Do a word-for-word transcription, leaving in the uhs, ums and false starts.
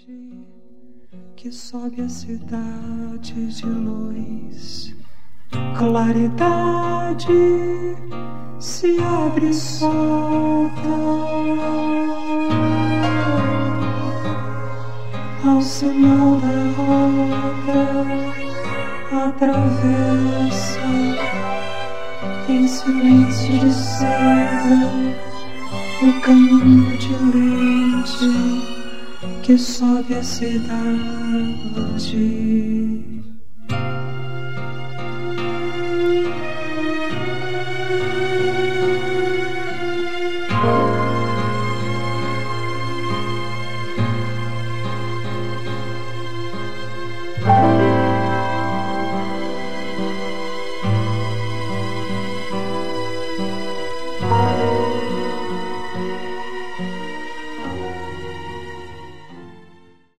que sobe a cidade de luz. Claridade se abre e solta ao sinal da roda, atravessa em silêncio de seda o caminho de lente que sobe a cidade.